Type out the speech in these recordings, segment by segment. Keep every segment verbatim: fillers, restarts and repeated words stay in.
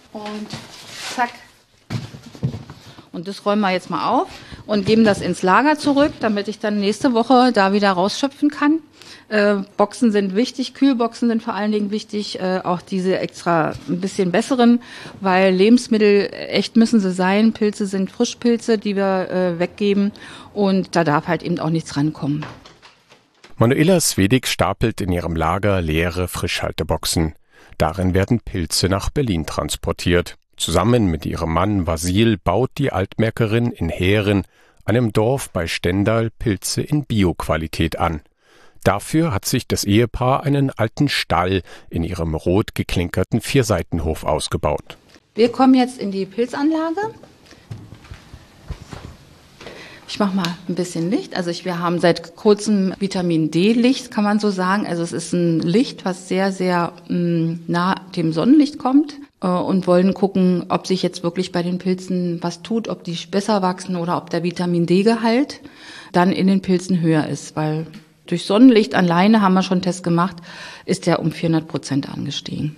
Und zack. Und das räumen wir jetzt mal auf und geben das ins Lager zurück, damit ich dann nächste Woche da wieder rausschöpfen kann. Äh, Boxen sind wichtig, Kühlboxen sind vor allen Dingen wichtig, äh, auch diese extra ein bisschen besseren, weil Lebensmittel, echt müssen sie sein, Pilze sind Frischpilze, die wir äh, weggeben und da darf halt eben auch nichts rankommen. Manuela Swedig stapelt in ihrem Lager leere Frischhalteboxen. Darin werden Pilze nach Berlin transportiert. Zusammen mit ihrem Mann Vasil baut die Altmärkerin in Heeren, einem Dorf bei Stendal, Pilze in Bio-Qualität an. Dafür hat sich das Ehepaar einen alten Stall in ihrem rot geklinkerten Vierseitenhof ausgebaut. Wir kommen jetzt in die Pilzanlage. Ich mache mal ein bisschen Licht. Also ich, wir haben seit kurzem Vitamin-D-Licht, kann man so sagen. Also es ist ein Licht, was sehr, sehr mh, nah dem Sonnenlicht kommt äh, und wollen gucken, ob sich jetzt wirklich bei den Pilzen was tut, ob die besser wachsen oder ob der Vitamin-D-Gehalt dann in den Pilzen höher ist. Weil durch Sonnenlicht alleine, haben wir schon einen Test gemacht, ist der um vierhundert Prozent angestiegen.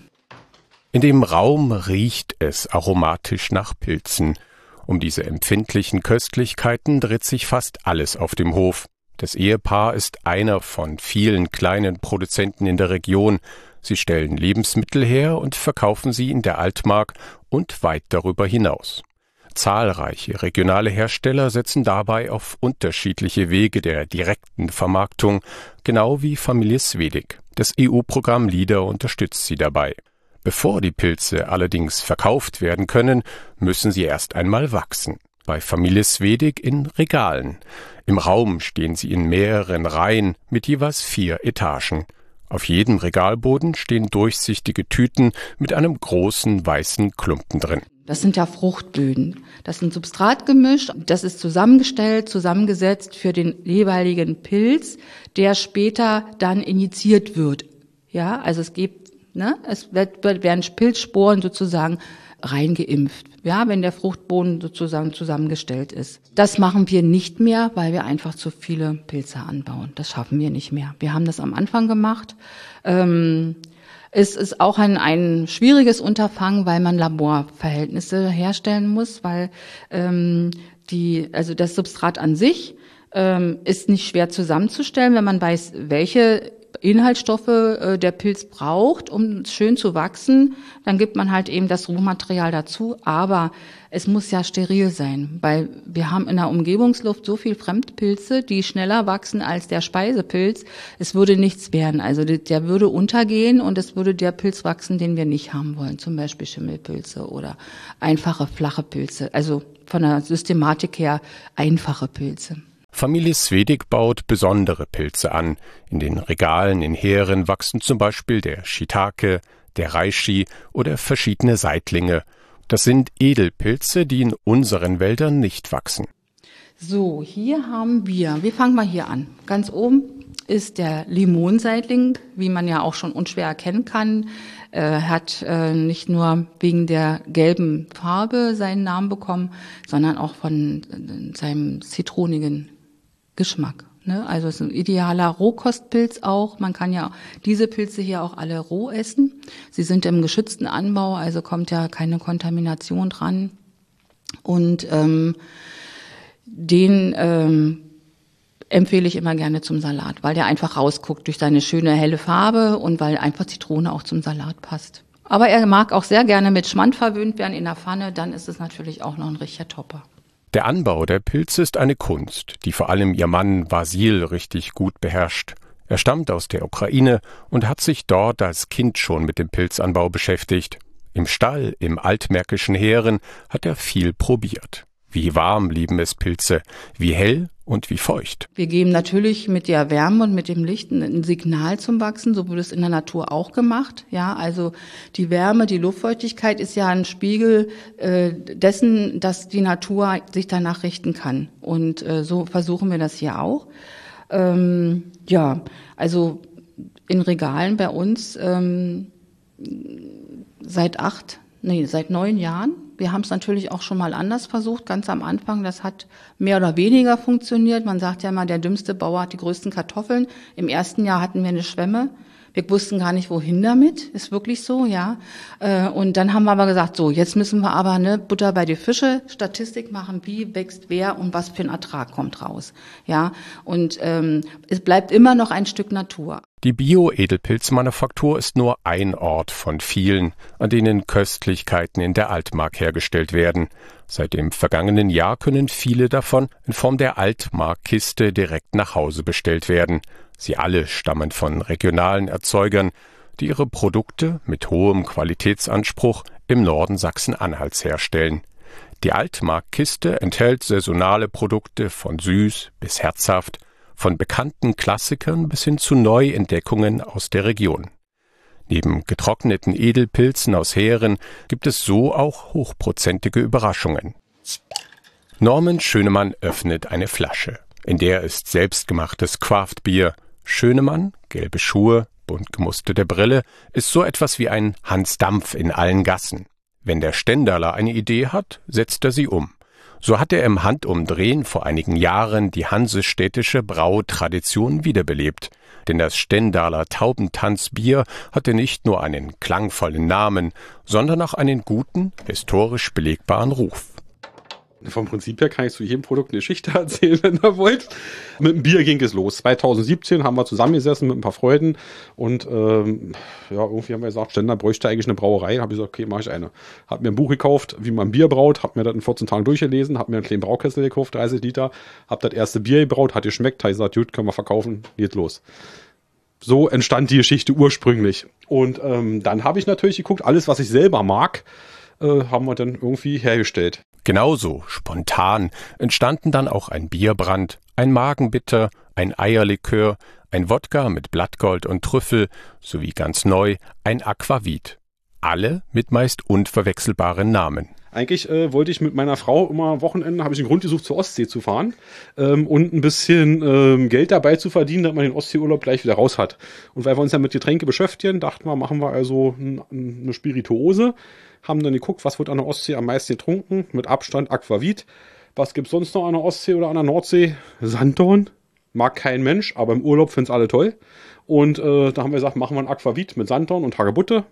In dem Raum riecht es aromatisch nach Pilzen. Um diese empfindlichen Köstlichkeiten dreht sich fast alles auf dem Hof. Das Ehepaar ist einer von vielen kleinen Produzenten in der Region. Sie stellen Lebensmittel her und verkaufen sie in der Altmark und weit darüber hinaus. Zahlreiche regionale Hersteller setzen dabei auf unterschiedliche Wege der direkten Vermarktung, genau wie Familie Swedig. Das E U-Programm LEADER unterstützt sie dabei. Bevor die Pilze allerdings verkauft werden können, müssen sie erst einmal wachsen. Bei Familie Swedig in Regalen. Im Raum stehen sie in mehreren Reihen mit jeweils vier Etagen. Auf jedem Regalboden stehen durchsichtige Tüten mit einem großen weißen Klumpen drin. Das sind ja Fruchtböden. Das ist ein Substratgemisch. Das ist zusammengestellt, zusammengesetzt für den jeweiligen Pilz, der später dann injiziert wird. Ja, also es gibt Ne? Es wird, werden Pilzsporen sozusagen reingeimpft, ja, wenn der Fruchtboden sozusagen zusammengestellt ist. Das machen wir nicht mehr, weil wir einfach zu viele Pilze anbauen. Das schaffen wir nicht mehr. Wir haben das am Anfang gemacht. Ähm, es ist auch ein, ein schwieriges Unterfangen, weil man Laborverhältnisse herstellen muss, weil ähm, die, also das Substrat an sich ähm, ist nicht schwer zusammenzustellen, wenn man weiß, welche Inhaltsstoffe äh, der Pilz braucht, um schön zu wachsen, dann gibt man halt eben das Rohmaterial dazu, aber es muss ja steril sein, weil wir haben in der Umgebungsluft so viel Fremdpilze, die schneller wachsen als der Speisepilz. Es würde nichts werden, also der, der würde untergehen und es würde der Pilz wachsen, den wir nicht haben wollen, zum Beispiel Schimmelpilze oder einfache flache Pilze, also von der Systematik her einfache Pilze. Familie Swedig baut besondere Pilze an. In den Regalen in Heeren wachsen zum Beispiel der Shiitake, der Reishi oder verschiedene Seitlinge. Das sind Edelpilze, die in unseren Wäldern nicht wachsen. So, hier haben wir, wir fangen mal hier an. Ganz oben ist der Limonseitling, wie man ja auch schon unschwer erkennen kann. Er hat äh, nicht nur wegen der gelben Farbe seinen Namen bekommen, sondern auch von äh, seinem zitronigen Geschmack. Ne? Also es ist ein idealer Rohkostpilz auch. Man kann ja diese Pilze hier auch alle roh essen. Sie sind im geschützten Anbau, also kommt ja keine Kontamination dran. Und ähm, den ähm, empfehle ich immer gerne zum Salat, weil der einfach rausguckt durch seine schöne helle Farbe und weil einfach Zitrone auch zum Salat passt. Aber er mag auch sehr gerne mit Schmand verwöhnt werden in der Pfanne, dann ist es natürlich auch noch ein richtiger Topper. Der Anbau der Pilze ist eine Kunst, die vor allem ihr Mann Vasil richtig gut beherrscht. Er stammt aus der Ukraine und hat sich dort als Kind schon mit dem Pilzanbau beschäftigt. Im Stall, im altmärkischen Heeren, hat er viel probiert. Wie warm lieben es Pilze, wie hell und wie feucht. Wir geben natürlich mit der Wärme und mit dem Licht ein Signal zum Wachsen, so wird es in der Natur auch gemacht. Ja, also die Wärme, die Luftfeuchtigkeit ist ja ein Spiegel äh, dessen, dass die Natur sich danach richten kann. Und äh, so versuchen wir das hier auch. Ähm, ja, also in Regalen bei uns ähm, seit acht, nee, seit neun Jahren. Wir haben es natürlich auch schon mal anders versucht, ganz am Anfang. Das hat mehr oder weniger funktioniert. Man sagt ja immer, der dümmste Bauer hat die größten Kartoffeln. Im ersten Jahr hatten wir eine Schwemme Wir wussten gar nicht, wohin damit, ist wirklich so, ja. Und dann haben wir aber gesagt, so, jetzt müssen wir aber ne Butter bei die Fische, Statistik machen, wie wächst wer und was für ein Ertrag kommt raus, ja. Und ähm, es bleibt immer noch ein Stück Natur. Die Bio-Edelpilzmanufaktur ist nur ein Ort von vielen, an denen Köstlichkeiten in der Altmark hergestellt werden. Seit dem vergangenen Jahr können viele davon in Form der Altmark-Kiste direkt nach Hause bestellt werden. Sie alle stammen von regionalen Erzeugern, die ihre Produkte mit hohem Qualitätsanspruch im Norden Sachsen-Anhalts herstellen. Die Altmark-Kiste enthält saisonale Produkte von süß bis herzhaft, von bekannten Klassikern bis hin zu Neuentdeckungen aus der Region. Neben getrockneten Edelpilzen aus Heeren gibt es so auch hochprozentige Überraschungen. Norman Schönemann öffnet eine Flasche. In der ist selbstgemachtes Craftbier. Schönemann, gelbe Schuhe, bunt gemusterte Brille, ist so etwas wie ein Hans Dampf in allen Gassen. Wenn der Stendaler eine Idee hat, setzt er sie um. So hat er im Handumdrehen vor einigen Jahren die hansestädtische Brautradition wiederbelebt. Denn das Stendaler Taubentanzbier hatte nicht nur einen klangvollen Namen, sondern auch einen guten, historisch belegbaren Ruf. Vom Prinzip her kann ich zu jedem Produkt eine Geschichte erzählen, wenn ihr wollt. Mit dem Bier ging es los. zwanzig siebzehn haben wir zusammengesessen mit ein paar Freunden und ähm, ja, irgendwie haben wir gesagt, Stender bräuchte eigentlich eine Brauerei. Habe ich gesagt, okay, mache ich eine. Hab mir ein Buch gekauft, wie man Bier braut, hab mir das in vierzehn Tagen durchgelesen, hab mir einen kleinen Braukessel gekauft, dreißig Liter, hab das erste Bier gebraut, hat geschmeckt, hab ich gesagt, gut, können wir verkaufen, geht los. So entstand die Geschichte ursprünglich. Und ähm, dann habe ich natürlich geguckt, alles, was ich selber mag, äh, haben wir dann irgendwie hergestellt. Genauso spontan entstanden dann auch ein Bierbrand, ein Magenbitter, ein Eierlikör, ein Wodka mit Blattgold und Trüffel sowie ganz neu ein Aquavit. Alle mit meist unverwechselbaren Namen. Eigentlich äh, wollte ich mit meiner Frau immer Wochenende, habe ich einen Grund gesucht, zur Ostsee zu fahren ähm, und ein bisschen ähm, Geld dabei zu verdienen, damit man den Ostseeurlaub gleich wieder raus hat. Und weil wir uns ja mit Getränke beschäftigen, dachten wir, machen wir also n- eine Spirituose. Haben dann geguckt, was wird an der Ostsee am meisten getrunken, mit Abstand Aquavit. Was gibt's sonst noch an der Ostsee oder an der Nordsee? Sanddorn, mag kein Mensch, aber im Urlaub finden's alle toll. Und äh, da haben wir gesagt, machen wir ein Aquavit mit Sanddorn und Hagebutte.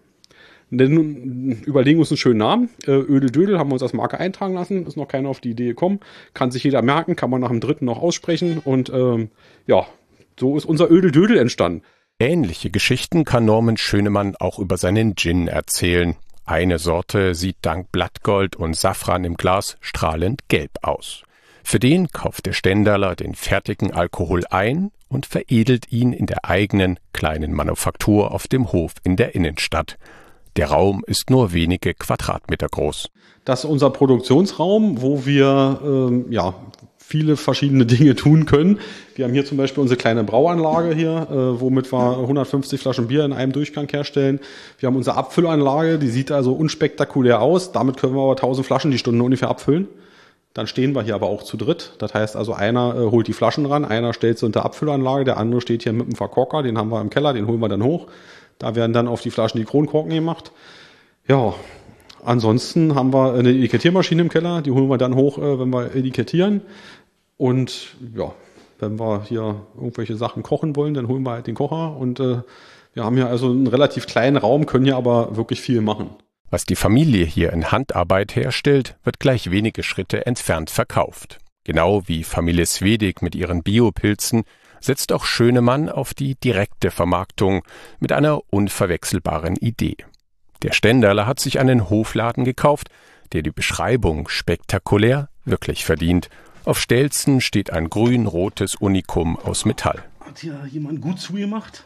Dann überlegen wir uns einen schönen Namen. Äh, Ödeldödel haben wir uns als Marke eintragen lassen, ist noch keiner auf die Idee gekommen. Kann sich jeder merken, kann man nach dem dritten noch aussprechen. Und ähm, ja, so ist unser Ödeldödel entstanden. Ähnliche Geschichten kann Norman Schönemann auch über seinen Gin erzählen. Eine Sorte sieht dank Blattgold und Safran im Glas strahlend gelb aus. Für den kauft der Stendaler den fertigen Alkohol ein und veredelt ihn in der eigenen kleinen Manufaktur auf dem Hof in der Innenstadt. Der Raum ist nur wenige Quadratmeter groß. Das ist unser Produktionsraum, wo wir ähm, ja viele verschiedene Dinge tun können. Wir haben hier zum Beispiel unsere kleine Brauanlage hier, äh, womit wir hundertfünfzig Flaschen Bier in einem Durchgang herstellen. Wir haben unsere Abfüllanlage, die sieht also unspektakulär aus. Damit können wir aber tausend Flaschen die Stunde ungefähr abfüllen. Dann stehen wir hier aber auch zu dritt. Das heißt also, einer äh, holt die Flaschen ran, einer stellt sie unter Abfüllanlage, der andere steht hier mit dem Verkorker, den haben wir im Keller, den holen wir dann hoch. Da werden dann auf die Flaschen die Kronkorken gemacht. Ja, ansonsten haben wir eine Etikettiermaschine im Keller, die holen wir dann hoch, äh, wenn wir etikettieren. Und ja, wenn wir hier irgendwelche Sachen kochen wollen, dann holen wir halt den Kocher. Und äh, wir haben hier also einen relativ kleinen Raum, können hier aber wirklich viel machen. Was die Familie hier in Handarbeit herstellt, wird gleich wenige Schritte entfernt verkauft. Genau wie Familie Swedig mit ihren Biopilzen setzt auch Schönemann auf die direkte Vermarktung mit einer unverwechselbaren Idee. Der Stendaler hat sich einen Hofladen gekauft, der die Beschreibung spektakulär wirklich verdient. Auf Stelzen steht ein grün-rotes Unikum aus Metall. Hat hier jemand gut zugemacht?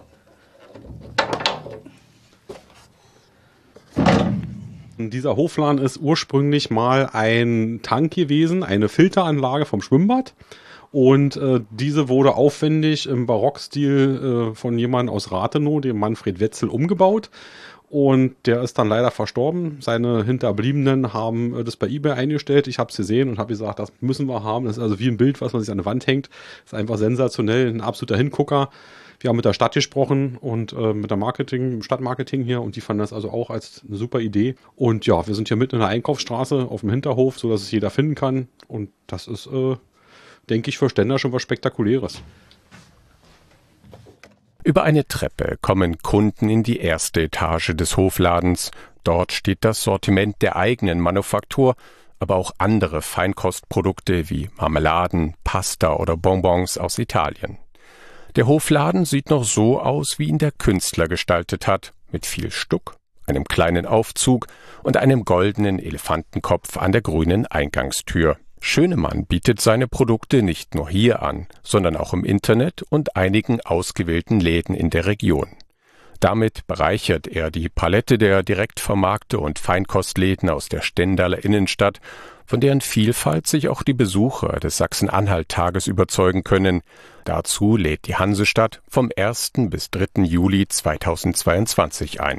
Dieser Hofladen ist ursprünglich mal ein Tank gewesen, eine Filteranlage vom Schwimmbad. Und äh, diese wurde aufwendig im Barockstil äh, von jemandem aus Rathenow, dem Manfred Wetzel, umgebaut. Und der ist dann leider verstorben. Seine Hinterbliebenen haben äh, das bei eBay eingestellt. Ich habe es gesehen und habe gesagt, das müssen wir haben. Das ist also wie ein Bild, was man sich an die Wand hängt. Das ist einfach sensationell, ein absoluter Hingucker. Wir haben mit der Stadt gesprochen und äh, mit der Marketing, Stadtmarketing hier, und die fanden das also auch als eine super Idee. Und ja, wir sind hier mitten in der Einkaufsstraße auf dem Hinterhof, so dass es jeder finden kann. Und das ist, äh, denke ich, für Stender schon was Spektakuläres. Über eine Treppe kommen Kunden in die erste Etage des Hofladens. Dort steht das Sortiment der eigenen Manufaktur, aber auch andere Feinkostprodukte wie Marmeladen, Pasta oder Bonbons aus Italien. Der Hofladen sieht noch so aus, wie ihn der Künstler gestaltet hat, mit viel Stuck, einem kleinen Aufzug und einem goldenen Elefantenkopf an der grünen Eingangstür. Schönemann bietet seine Produkte nicht nur hier an, sondern auch im Internet und einigen ausgewählten Läden in der Region. Damit bereichert er die Palette der Direktvermarkte und Feinkostläden aus der Stendaler Innenstadt, von deren Vielfalt sich auch die Besucher des Sachsen-Anhalt-Tages überzeugen können. Dazu lädt die Hansestadt vom ersten bis dritten Juli zweitausendzweiundzwanzig ein.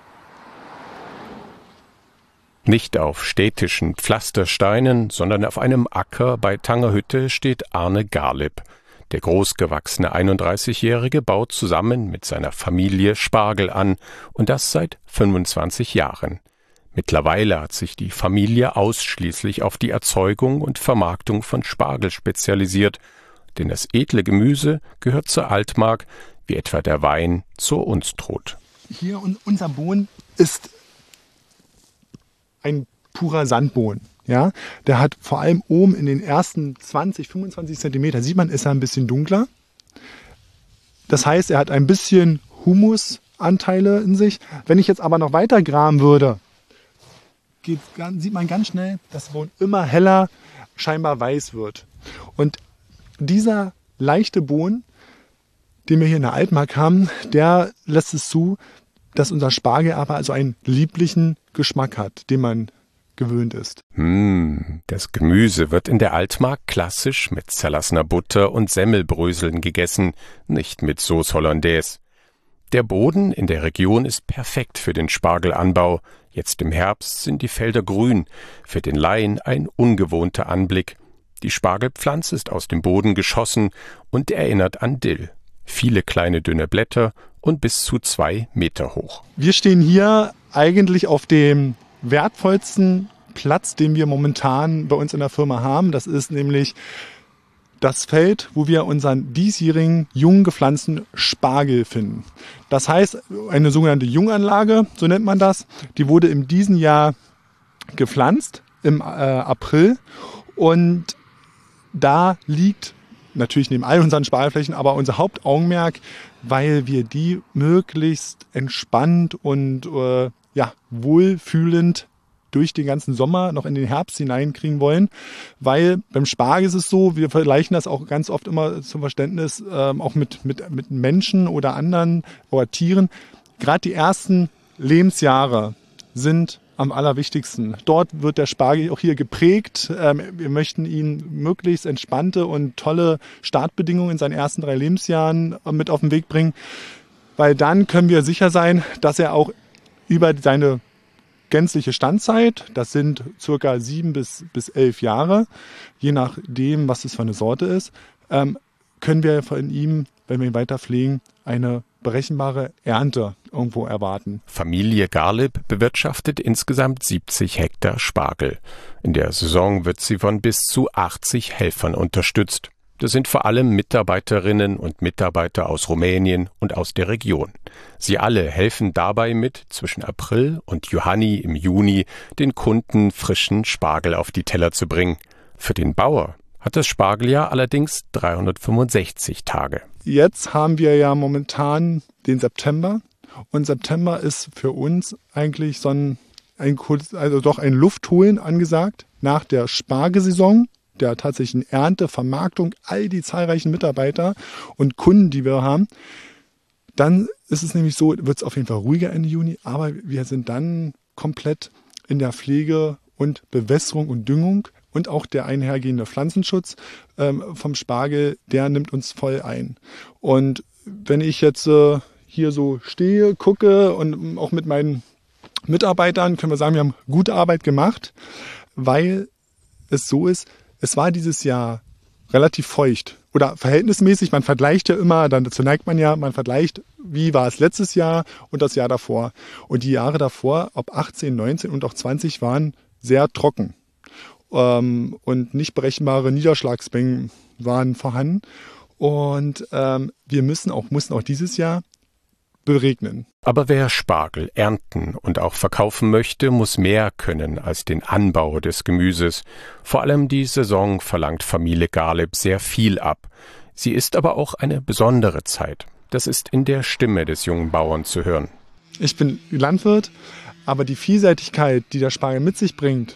Nicht auf städtischen Pflastersteinen, sondern auf einem Acker bei Tangerhütte steht Arne Garlib. Der großgewachsene einunddreißigjährige baut zusammen mit seiner Familie Spargel an, und das seit fünfundzwanzig Jahren. Mittlerweile hat sich die Familie ausschließlich auf die Erzeugung und Vermarktung von Spargel spezialisiert, denn das edle Gemüse gehört zur Altmark, wie etwa der Wein zur Unstrut. Hier unser Bohnen ist ein purer Sandbohnen. Ja, der hat vor allem oben in den ersten zwanzig, fünfundzwanzig Zentimeter, sieht man, ist er ein bisschen dunkler. Das heißt, er hat ein bisschen Humusanteile in sich. Wenn ich jetzt aber noch weiter graben würde, geht, sieht man ganz schnell, dass das Bohnen immer heller, scheinbar weiß wird. Und dieser leichte Bohnen, den wir hier in der Altmark haben, der lässt es zu, dass unser Spargel aber also einen lieblichen Geschmack hat, den man gewöhnt ist. Hm, das Gemüse wird in der Altmark klassisch mit zerlassener Butter und Semmelbröseln gegessen, nicht mit Sauce Hollandaise. Der Boden in der Region ist perfekt für den Spargelanbau. Jetzt im Herbst sind die Felder grün, für den Laien ein ungewohnter Anblick. Die Spargelpflanze ist aus dem Boden geschossen und erinnert an Dill. Viele kleine dünne Blätter und bis zu zwei Meter hoch. Wir stehen hier eigentlich auf dem wertvollsten Platz, den wir momentan bei uns in der Firma haben. Das ist nämlich das Feld, wo wir unseren diesjährigen jung gepflanzten Spargel finden. Das heißt, eine sogenannte Junganlage, so nennt man das, die wurde in diesem Jahr gepflanzt, im äh, April. Und da liegt natürlich neben all unseren Spargelflächen aber unser Hauptaugenmerk, weil wir die möglichst entspannt und äh, ja, wohlfühlend durch den ganzen Sommer noch in den Herbst hineinkriegen wollen, weil beim Spargel ist es so, wir vergleichen das auch ganz oft immer zum Verständnis ähm, auch mit, mit, mit Menschen oder anderen oder Tieren. Gerade die ersten Lebensjahre sind am allerwichtigsten. Dort wird der Spargel auch hier geprägt. Ähm, wir möchten ihn möglichst entspannte und tolle Startbedingungen in seinen ersten drei Lebensjahren mit auf den Weg bringen, weil dann können wir sicher sein, dass er auch über seine gänzliche Standzeit, das sind circa sieben bis, bis elf Jahre, je nachdem, was es für eine Sorte ist, ähm, können wir von ihm, wenn wir ihn weiter pflegen, eine berechenbare Ernte irgendwo erwarten. Familie Garlib bewirtschaftet insgesamt siebzig Hektar Spargel. In der Saison wird sie von bis zu achtzig Helfern unterstützt. Das sind vor allem Mitarbeiterinnen und Mitarbeiter aus Rumänien und aus der Region. Sie alle helfen dabei mit, zwischen April und Johanni im Juni den Kunden frischen Spargel auf die Teller zu bringen. Für den Bauer hat das Spargeljahr allerdings dreihundertfünfundsechzig Tage. Jetzt haben wir ja momentan den September und September ist für uns eigentlich so ein, ein also doch ein Luftholen angesagt nach der Spargelsaison, der tatsächlichen Ernte, Vermarktung, all die zahlreichen Mitarbeiter und Kunden, die wir haben. Dann ist es nämlich so, wird es auf jeden Fall ruhiger Ende Juni, aber wir sind dann komplett in der Pflege und Bewässerung und Düngung und auch der einhergehende Pflanzenschutz ähm, vom Spargel, der nimmt uns voll ein. Und wenn ich jetzt äh, hier so stehe, gucke und auch mit meinen Mitarbeitern, können wir sagen, wir haben gute Arbeit gemacht, weil es so ist, es war dieses Jahr relativ feucht oder verhältnismäßig. Man vergleicht ja immer, dann dazu neigt man ja, man vergleicht, wie war es letztes Jahr und das Jahr davor. Und die Jahre davor, ob achtzehn, neunzehn und auch zwanzig, waren sehr trocken. Ähm, und nicht berechenbare Niederschlagsmengen waren vorhanden. Und ähm, wir müssen auch, mussten auch dieses Jahr beregnen. Aber wer Spargel ernten und auch verkaufen möchte, muss mehr können als den Anbau des Gemüses. Vor allem die Saison verlangt Familie Garleb sehr viel ab. Sie ist aber auch eine besondere Zeit. Das ist in der Stimme des jungen Bauern zu hören. Ich bin Landwirt, aber die Vielseitigkeit, die der Spargel mit sich bringt,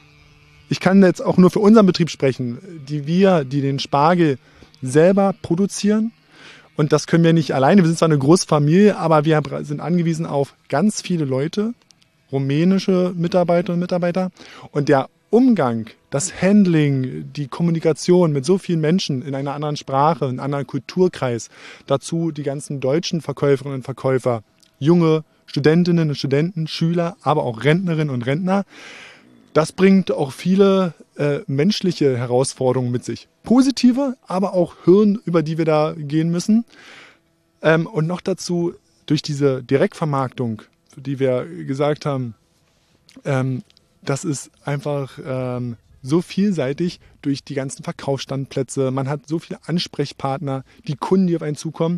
ich kann jetzt auch nur für unseren Betrieb sprechen, die wir, die den Spargel selber produzieren. Und das können wir nicht alleine. Wir sind zwar eine große Familie, aber wir sind angewiesen auf ganz viele Leute, rumänische Mitarbeiterinnen und Mitarbeiter. Und der Umgang, das Handling, die Kommunikation mit so vielen Menschen in einer anderen Sprache, in einem anderen Kulturkreis, dazu die ganzen deutschen Verkäuferinnen und Verkäufer, junge Studentinnen und Studenten, Schüler, aber auch Rentnerinnen und Rentner. Das bringt auch viele äh, menschliche Herausforderungen mit sich. Positive, aber auch Hürden, über die wir da gehen müssen. Ähm, und noch dazu durch diese Direktvermarktung, für die wir gesagt haben, ähm, das ist einfach ähm, so vielseitig durch die ganzen Verkaufsstandplätze. Man hat so viele Ansprechpartner, die Kunden, die auf einen zukommen.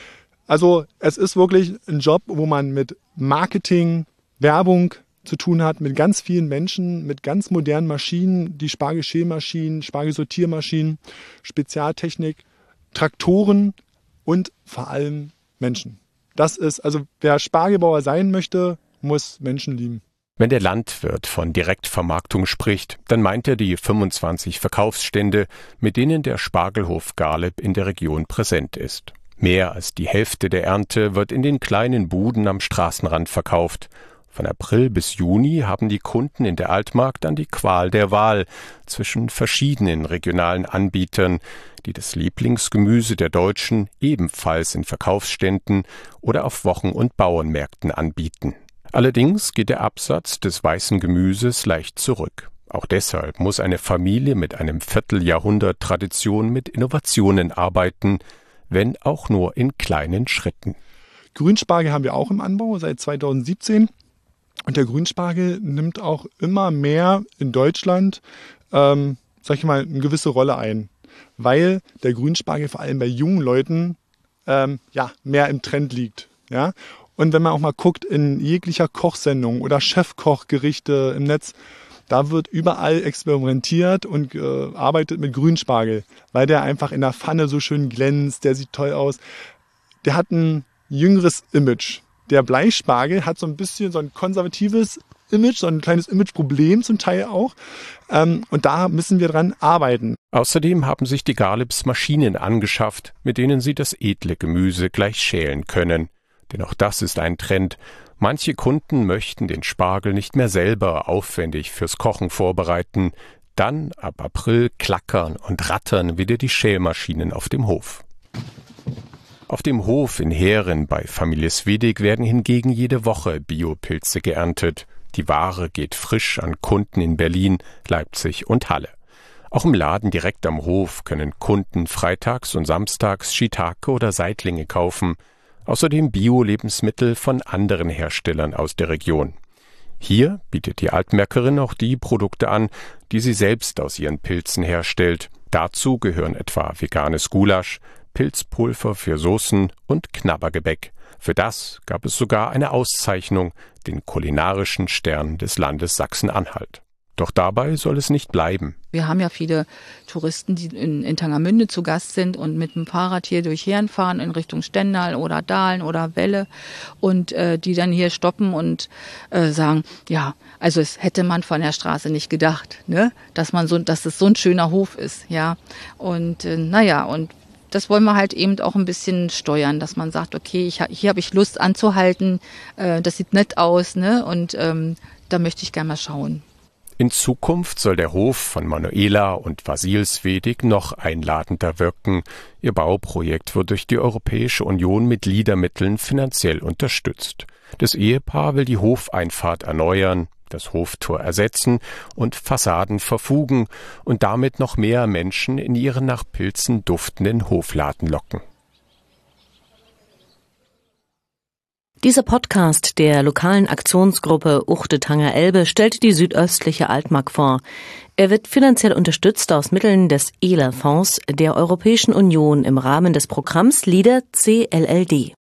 Also es ist wirklich ein Job, wo man mit Marketing, Werbung zu tun hat, mit ganz vielen Menschen, mit ganz modernen Maschinen, die Spargelschälmaschinen, Spargelsortiermaschinen, Spezialtechnik, Traktoren und vor allem Menschen. Das ist, also wer Spargelbauer sein möchte, muss Menschen lieben. Wenn der Landwirt von Direktvermarktung spricht, dann meint er die fünfundzwanzig Verkaufsstände, mit denen der Spargelhof Garleb in der Region präsent ist. Mehr als die Hälfte der Ernte wird in den kleinen Buden am Straßenrand verkauft. Von April bis Juni haben die Kunden in der Altmark dann die Qual der Wahl zwischen verschiedenen regionalen Anbietern, die das Lieblingsgemüse der Deutschen ebenfalls in Verkaufsständen oder auf Wochen- und Bauernmärkten anbieten. Allerdings geht der Absatz des weißen Gemüses leicht zurück. Auch deshalb muss eine Familie mit einem Vierteljahrhundert Tradition mit Innovationen arbeiten, wenn auch nur in kleinen Schritten. Grünspargel haben wir auch im Anbau seit zweitausendsiebzehn. Und der Grünspargel nimmt auch immer mehr in Deutschland, ähm, sag ich mal, eine gewisse Rolle ein. Weil der Grünspargel vor allem bei jungen Leuten ähm, ja, mehr im Trend liegt. Ja? Und wenn man auch mal guckt in jeglicher Kochsendung oder Chefkochgerichte im Netz, da wird überall experimentiert und äh, arbeitet mit Grünspargel, weil der einfach in der Pfanne so schön glänzt, der sieht toll aus. Der hat ein jüngeres Image. Der Bleispargel hat so ein bisschen so ein konservatives Image, so ein kleines Imageproblem zum Teil auch. Ähm, und da müssen wir dran arbeiten. Außerdem haben sich die Garlebs Maschinen angeschafft, mit denen sie das edle Gemüse gleich schälen können. Denn auch das ist ein Trend. Manche Kunden möchten den Spargel nicht mehr selber aufwendig fürs Kochen vorbereiten. Dann ab April klackern und rattern wieder die Schälmaschinen auf dem Hof. Auf dem Hof in Heeren bei Familie Swedig werden hingegen jede Woche Biopilze geerntet. Die Ware geht frisch an Kunden in Berlin, Leipzig und Halle. Auch im Laden direkt am Hof können Kunden freitags und samstags Shiitake oder Seitlinge kaufen. Außerdem Bio-Lebensmittel von anderen Herstellern aus der Region. Hier bietet die Altmärkerin auch die Produkte an, die sie selbst aus ihren Pilzen herstellt. Dazu gehören etwa veganes Gulasch, Pilzpulver für Soßen und Knabbergebäck. Für das gab es sogar eine Auszeichnung, den kulinarischen Stern des Landes Sachsen-Anhalt. Doch dabei soll es nicht bleiben. Wir haben ja viele Touristen, die in, in Tangermünde zu Gast sind und mit dem Fahrrad hier durch Heeren fahren in Richtung Stendal oder Dahlen oder Welle und äh, die dann hier stoppen und äh, sagen, ja, also es hätte man von der Straße nicht gedacht, ne, dass man so, dass es so ein schöner Hof ist, ja. Und äh, naja, und das wollen wir halt eben auch ein bisschen steuern, dass man sagt, okay, ich, hier habe ich Lust anzuhalten, äh, das sieht nett aus, ne, und ähm, da möchte ich gerne mal schauen. In Zukunft soll der Hof von Manuela und Vasil Swedig noch einladender wirken. Ihr Bauprojekt wird durch die Europäische Union mit Liedermitteln finanziell unterstützt. Das Ehepaar will die Hofeinfahrt erneuern, das Hoftor ersetzen und Fassaden verfugen und damit noch mehr Menschen in ihren nach Pilzen duftenden Hofladen locken. Dieser Podcast der lokalen Aktionsgruppe Uchte-Tanger-Elbe stellt die südöstliche Altmark vor. Er wird finanziell unterstützt aus Mitteln des E L A-Fonds der Europäischen Union im Rahmen des Programms LEADER C L L D.